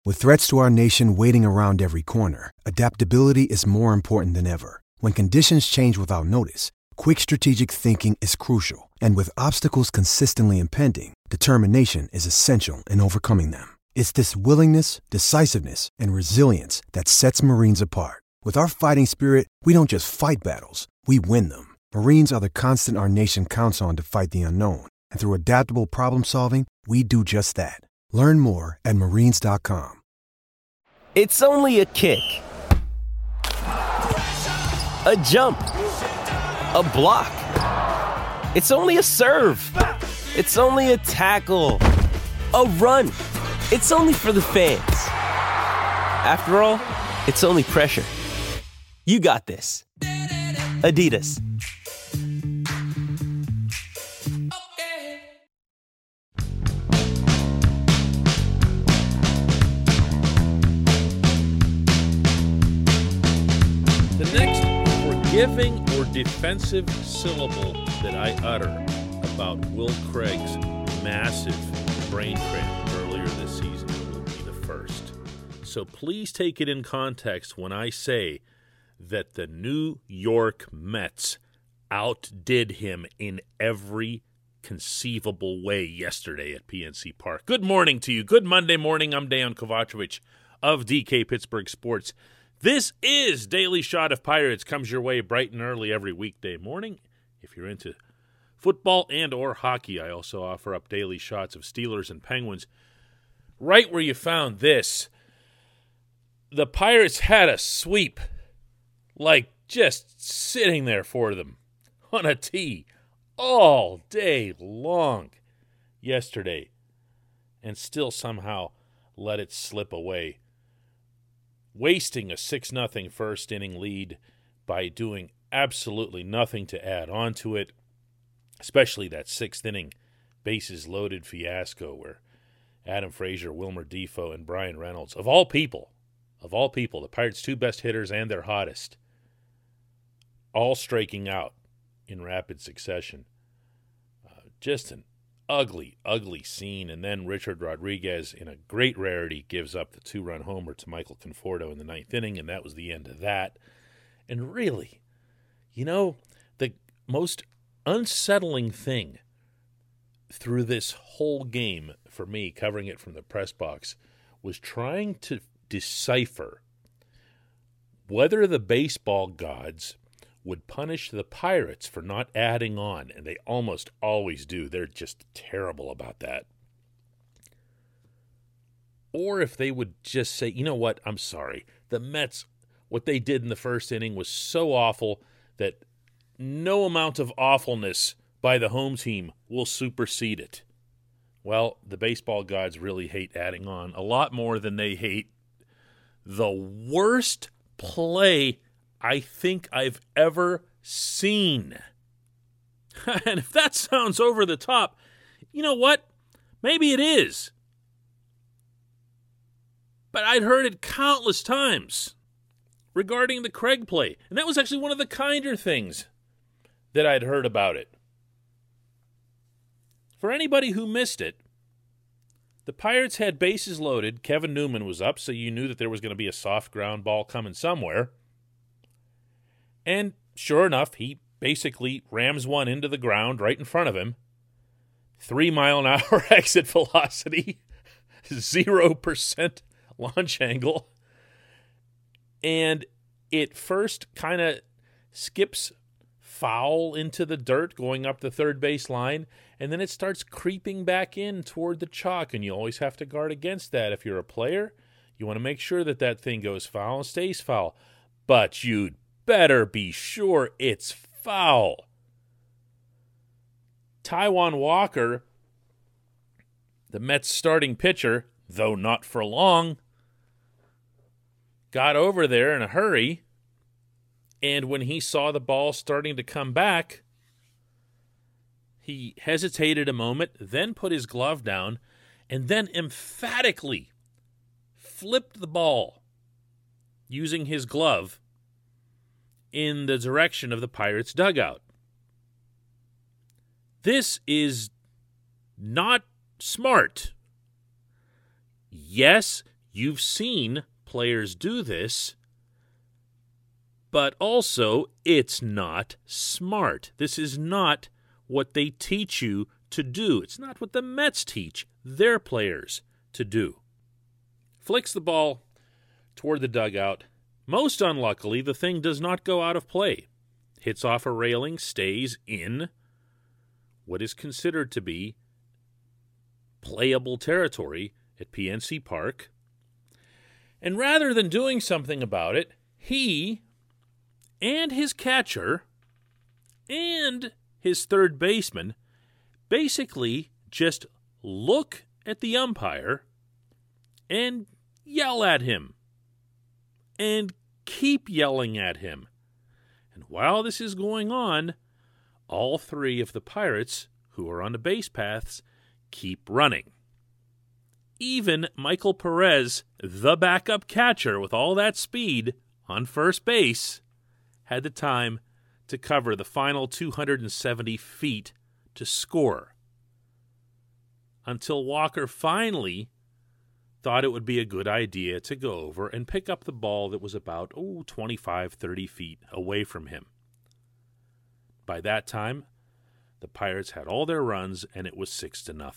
With threats to our nation waiting around every corner, adaptability is more important than ever. When conditions change without notice, quick strategic thinking is crucial. And with obstacles consistently impending, determination is essential in overcoming them. It's this willingness, decisiveness, and resilience that sets Marines apart. With our fighting spirit, we don't just fight battles, we win them. Marines are the constant our nation counts on to fight the unknown. And through adaptable problem solving, we do just that. Learn more at marines.com. It's only a kick, a jump, a block. It's only a serve. It's only a tackle, a run. It's only for the fans. After all, it's only pressure. You got this. Adidas. The next forgiving or defensive syllable that I utter about Will Craig's massive brain cramp earlier this season will be the first. So please take it in context when I say that the New York Mets outdid him in every conceivable way yesterday at PNC Park. Good morning to you. Good Monday morning. I'm Dejan Kovacevic of DK Pittsburgh Sports. This is Daily Shot of Pirates. Comes your way bright and early every weekday morning. If you're into football and or hockey, I also offer up daily shots of Steelers and Penguins. Right where you found this, the Pirates had a sweep, like just sitting there for them on a tee all day long yesterday, and still somehow let it slip away, wasting a 6-0 first inning lead by doing absolutely nothing to add on to it, especially that 6th inning bases loaded fiasco where Adam Frazier, Wilmer Defoe, and Brian Reynolds, of all people, the Pirates' 2 best hitters and their hottest, all striking out in rapid succession. Just an ugly, ugly scene. And then Richard Rodriguez, in a great rarity, gives up the 2-run homer to Michael Conforto in the 9th inning, and that was the end of that. And really, the most unsettling thing through this whole game for me, covering it from the press box, was trying to decipher whether the baseball gods would punish the Pirates for not adding on, and they almost always do. They're just terrible about that. Or if they would just say, you know what, I'm sorry. The Mets, what they did in the first inning was so awful that no amount of awfulness by the home team will supersede it. Well, the baseball gods really hate adding on a lot more than they hate the worst play I think I've ever seen. And if that sounds over the top, you know what? Maybe it is. But I'd heard it countless times regarding the Craig play. And that was actually one of the kinder things that I'd heard about it. For anybody who missed it, the Pirates had bases loaded. Kevin Newman was up, so you knew that there was going to be a soft ground ball coming somewhere. And sure enough, he basically rams one into the ground right in front of him. 3-mile-an-hour exit velocity, 0% launch angle. And it first kind of skips foul into the dirt going up the third base line, and then it starts creeping back in toward the chalk, and you always have to guard against that. If you're a player, you want to make sure that that thing goes foul and stays foul. But you'd better be sure it's foul. Taijuan Walker, the Mets' starting pitcher, though not for long, got over there in a hurry, and when he saw the ball starting to come back, he hesitated a moment, then put his glove down, and then emphatically flipped the ball using his glove in the direction of the Pirates' dugout. This is not smart. Yes, You've seen players do this, but also it's not smart. This is not what they teach you to do. It's not what the Mets teach their players to do. Flicks the ball toward the dugout. Most unluckily, the thing does not go out of play. Hits off a railing, stays in what is considered to be playable territory at PNC Park. And rather than doing something about it, he and his catcher and his third baseman basically just look at the umpire and yell at him and keep yelling at him. And while this is going on, all three of the Pirates who are on the base paths keep running. Even Michael Perez, the backup catcher with all that speed on first base, had the time to cover the final 270 feet to score. Until Walker finally thought it would be a good idea to go over and pick up the ball that was about 25, 30 feet away from him. By that time, the Pirates had all their runs and it was 6-0.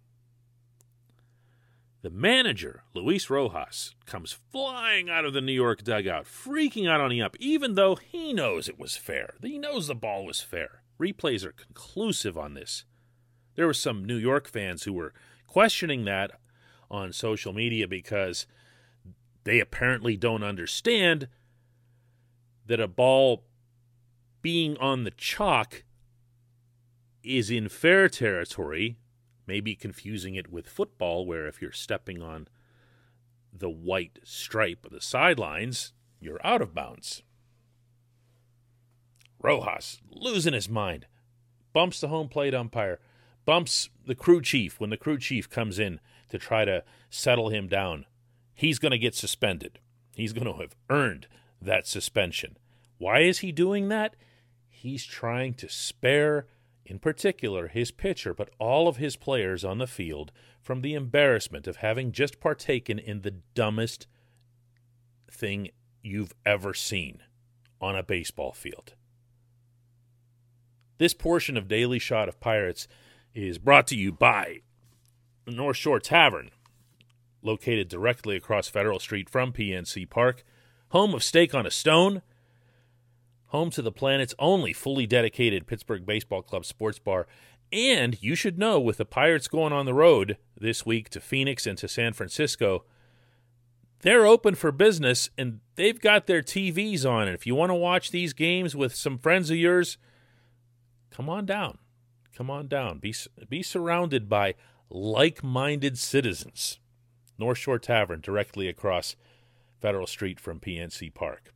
The manager, Luis Rojas, comes flying out of the New York dugout, freaking out on the ump, even though he knows it was fair. He knows the ball was fair. Replays are conclusive on this. There were some New York fans who were questioning that on social media because they apparently don't understand that a ball being on the chalk is in fair territory, maybe confusing it with football, where if you're stepping on the white stripe of the sidelines, you're out of bounds. Rojas, losing his mind, bumps the home plate umpire, bumps the crew chief when the crew chief comes in to try to settle him down. He's going to get suspended. He's going to have earned that suspension. Why is he doing that? He's trying to spare, in particular, his pitcher, but all of his players on the field from the embarrassment of having just partaken in the dumbest thing you've ever seen on a baseball field. This portion of Daily Shot of Pirates is brought to you by the North Shore Tavern, located directly across Federal Street from PNC Park, home of Steak on a Stone, home to the planet's only fully dedicated Pittsburgh Baseball Club sports bar. And you should know, with the Pirates going on the road this week to Phoenix and to San Francisco, they're open for business and they've got their TVs on. And if you want to watch these games with some friends of yours, come on down. Come on down. Be surrounded by like-minded citizens. North Shore Tavern, directly across Federal Street from PNC Park.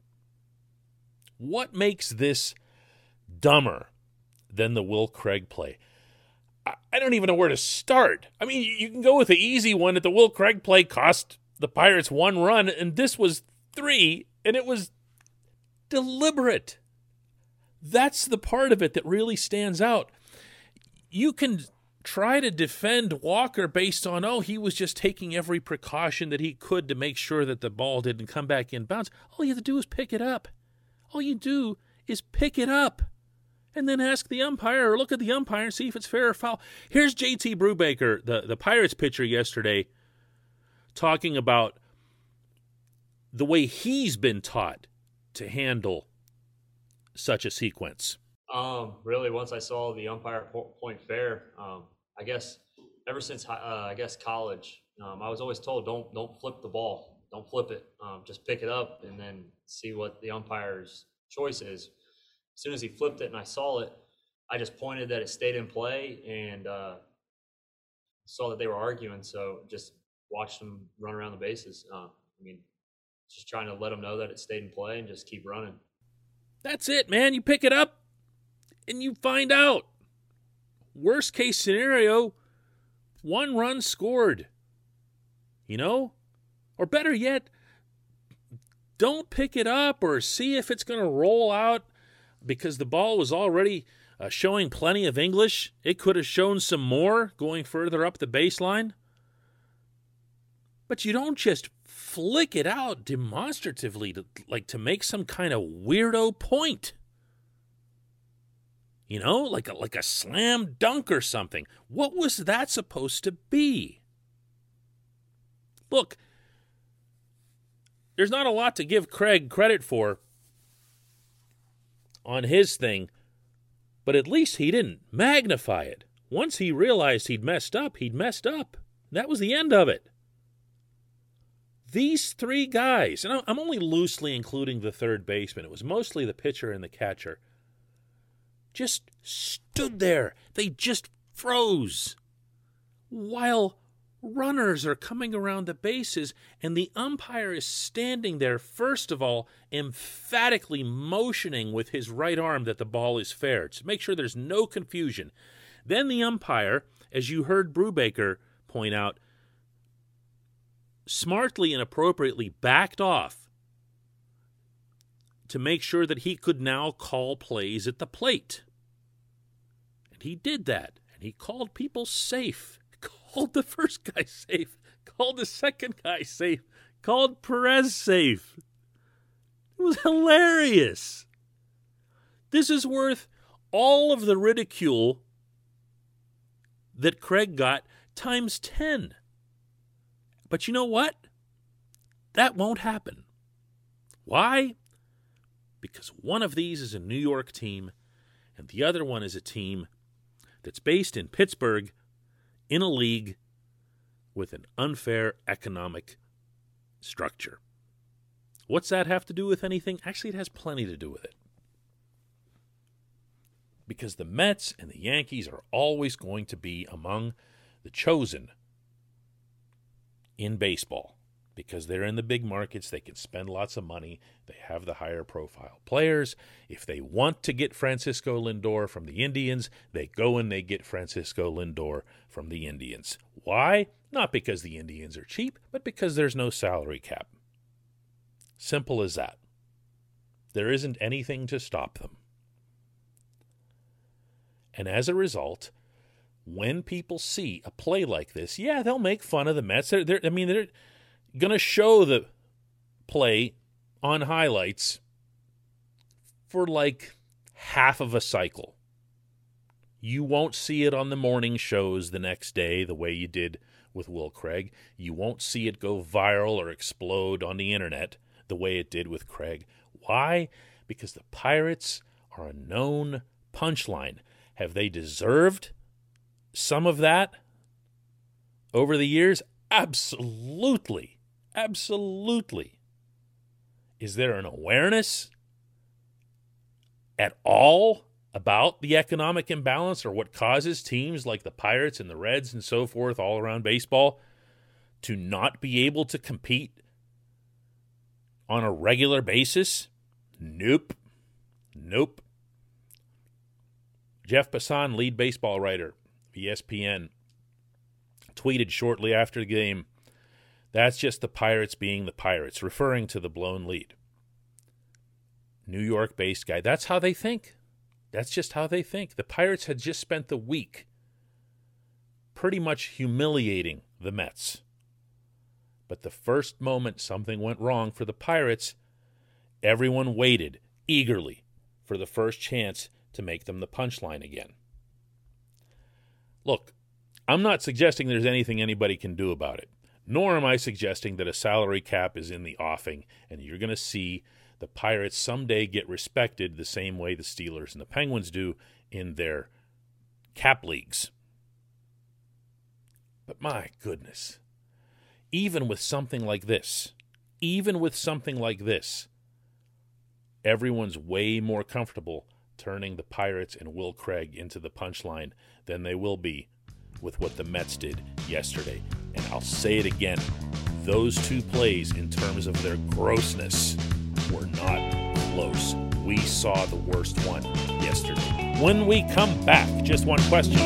What makes this dumber than the Will Craig play? I don't even know where to start. I mean, you can go with the easy one that the Will Craig play cost the Pirates 1 run, and this was 3, and it was deliberate. That's the part of it that really stands out. You can try to defend Walker based on, he was just taking every precaution that he could to make sure that the ball didn't come back in bounds. All you have to do is pick it up. All you do is pick it up and then ask the umpire or look at the umpire and see if it's fair or foul. Here's J.T. Brubaker, the Pirates pitcher yesterday, talking about the way he's been taught to handle such a sequence. Really, once I saw the umpire point fair, I guess ever since college, I was always told don't flip the ball, don't flip it, just pick it up and then see what the umpire's choice is. As soon as he flipped it and I saw it, I just pointed that it stayed in play and saw that they were arguing, so just watched them run around the bases. Just trying to let them know that it stayed in play and just keep running. That's it, man. You pick it up and you find out. Worst case scenario, 1 run scored. Or better yet, don't pick it up or see if it's going to roll out because the ball was already showing plenty of English. It could have shown some more going further up the baseline. But you don't just flick it out demonstratively to make some kind of weirdo point. You know, like a slam dunk or something. What was that supposed to be? Look, there's not a lot to give Craig credit for on his thing, but at least he didn't magnify it. Once he realized he'd messed up, he'd messed up. That was the end of it. These three guys, and I'm only loosely including the third baseman, it was mostly the pitcher and the catcher, just stood there. They just froze while runners are coming around the bases, and the umpire is standing there, first of all, emphatically motioning with his right arm that the ball is fair, to make sure there's no confusion. Then the umpire, as you heard Brubaker point out, smartly and appropriately backed off to make sure that he could now call plays at the plate. And he did that, and he called people safe. Called the first guy safe, called the second guy safe, called Perez safe. It was hilarious. This is worth all of the ridicule that Craig got times 10. But you know what? That won't happen. Why? Because one of these is a New York team, and the other one is a team that's based in Pittsburgh, in a league with an unfair economic structure. What's that have to do with anything? Actually, it has plenty to do with it. Because the Mets and the Yankees are always going to be among the chosen in baseball. Because they're in the big markets, they can spend lots of money, they have the higher profile players. If they want to get Francisco Lindor from the Indians, they go and they get Francisco Lindor from the Indians. Why? Not because the Indians are cheap, but because there's no salary cap. Simple as that. There isn't anything to stop them. And as a result, when people see a play like this, yeah, they'll make fun of the Mets. They're going to show the play on highlights for like half of a cycle. You won't see it on the morning shows the next day the way you did with Will Craig. You won't see it go viral or explode on the internet the way it did with Craig. Why? Because the Pirates are a known punchline. Have they deserved some of that over the years? Absolutely. Absolutely. Is there an awareness at all about the economic imbalance or what causes teams like the Pirates and the Reds and so forth all around baseball to not be able to compete on a regular basis? Nope. Jeff Passan, lead baseball writer, ESPN, tweeted shortly after the game, "That's just the Pirates being the Pirates," referring to the blown lead. New York-based guy. That's how they think. That's just how they think. The Pirates had just spent the week pretty much humiliating the Mets. But the first moment something went wrong for the Pirates, everyone waited eagerly for the first chance to make them the punchline again. Look, I'm not suggesting there's anything anybody can do about it, nor am I suggesting that a salary cap is in the offing and you're going to see the Pirates someday get respected the same way the Steelers and the Penguins do in their cap leagues. But my goodness, even with something like this, everyone's way more comfortable turning the Pirates and Will Craig into the punchline than they will be with what the Mets did yesterday. And I'll say it again, those two plays in terms of their grossness were not close. We saw the worst one yesterday. When we come back, just one question.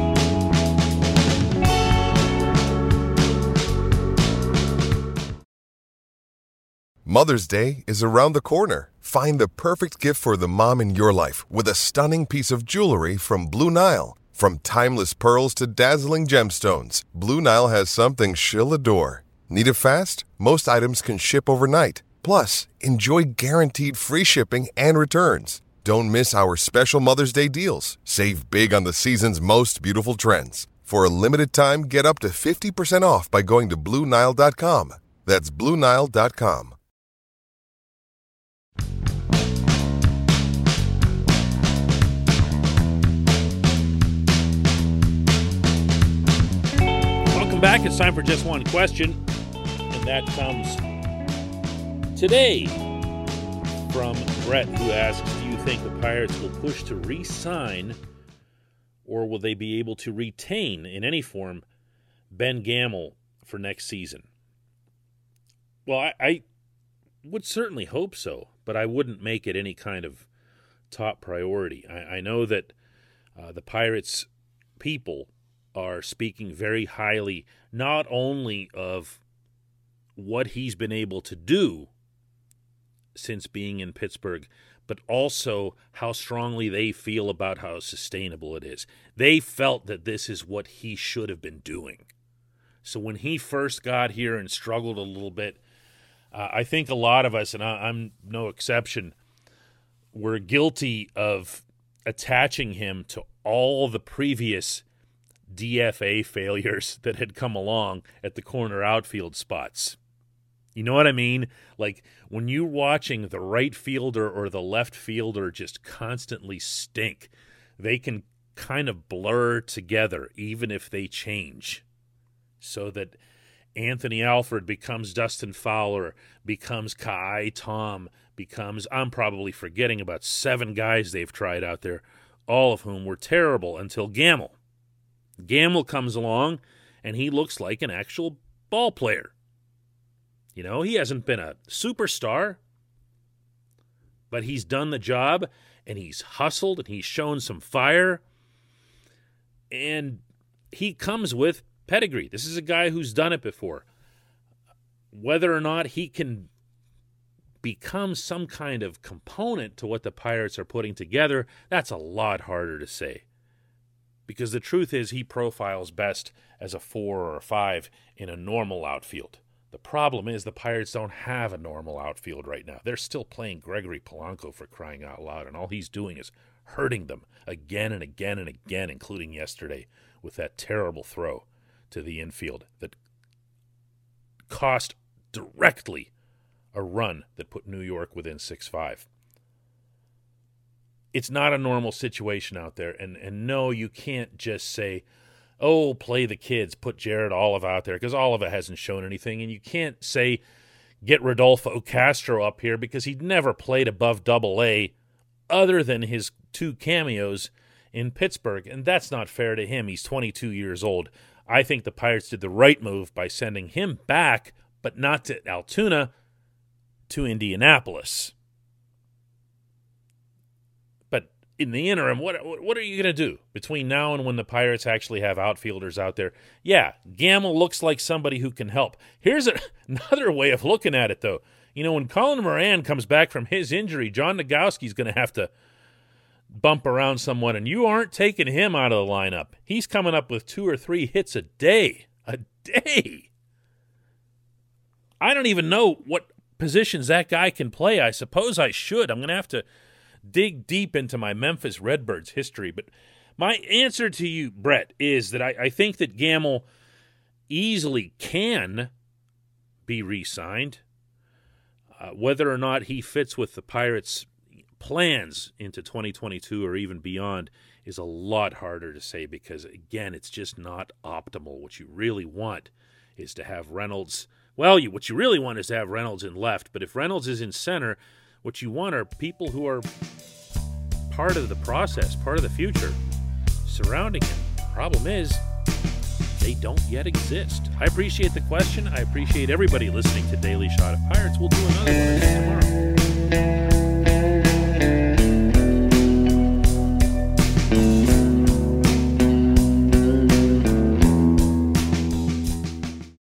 Mother's Day is around the corner. Find the perfect gift for the mom in your life with a stunning piece of jewelry from Blue Nile. From timeless pearls to dazzling gemstones, Blue Nile has something she'll adore. Need it fast? Most items can ship overnight. Plus, enjoy guaranteed free shipping and returns. Don't miss our special Mother's Day deals. Save big on the season's most beautiful trends. For a limited time, get up to 50% off by going to BlueNile.com. That's BlueNile.com. Welcome back. It's time for Just One Question, and that comes today from Brett, who asks, do you think the Pirates will push to re-sign, or will they be able to retain in any form Ben Gamel for next season? Well, I would certainly hope so, but I wouldn't make it any kind of top priority. I know that the Pirates people are speaking very highly not only of what he's been able to do since being in Pittsburgh, but also how strongly they feel about how sustainable it is. They felt that this is what he should have been doing. So when he first got here and struggled a little bit, I think a lot of us, and I'm no exception, were guilty of attaching him to all the previous DFA failures that had come along at the corner outfield spots. You know what I mean? Like when you're watching the right fielder or the left fielder just constantly stink, they can kind of blur together even if they change. So that Anthony Alford becomes Dustin Fowler, becomes Kai Tom, becomes, I'm probably forgetting about 7 guys they've tried out there, all of whom were terrible until Gamel. Gamel comes along and he looks like an actual ball player. You know, he hasn't been a superstar, but he's done the job, and he's hustled, and he's shown some fire, and he comes with pedigree. This is a guy who's done it before. Whether or not he can become some kind of component to what the Pirates are putting together, that's a lot harder to say. Because the truth is he profiles best as a 4 or a 5 in a normal outfield. The problem is the Pirates don't have a normal outfield right now. They're still playing Gregory Polanco, for crying out loud, and all he's doing is hurting them again and again and again, including yesterday with that terrible throw to the infield that cost directly a run that put New York within 6-5. It's not a normal situation out there, and no, you can't just say, oh, play the kids, put Jared Oliva out there, because Oliva hasn't shown anything. And you can't say, get Rodolfo Castro up here, because he'd never played above Double-A other than his 2 cameos in Pittsburgh. And that's not fair to him. He's 22 years old. I think the Pirates did the right move by sending him back, but not to Altoona, to Indianapolis. In the interim, what are you going to do between now and when the Pirates actually have outfielders out there? Yeah, Gamel looks like somebody who can help. Here's another way of looking at it, though. You know, when Colin Moran comes back from his injury, John Nogowski's going to have to bump around someone, and you aren't taking him out of the lineup. He's coming up with 2 or 3 hits a day. A day! I don't even know what positions that guy can play. I suppose I should. I'm going to have to dig deep into my Memphis Redbirds history. But my answer to you, Brett, is that I think that Gamel easily can be re-signed. Whether or not he fits with the Pirates' plans into 2022 or even beyond is a lot harder to say because, again, it's just not optimal. What you really want is to have Reynolds. Well, what you really want is to have Reynolds in left, but if Reynolds is in center, what you want are people who are part of the process, part of the future, surrounding him. Problem is, they don't yet exist. I appreciate the question. I appreciate everybody listening to Daily Shot of Pirates. We'll do another one tomorrow.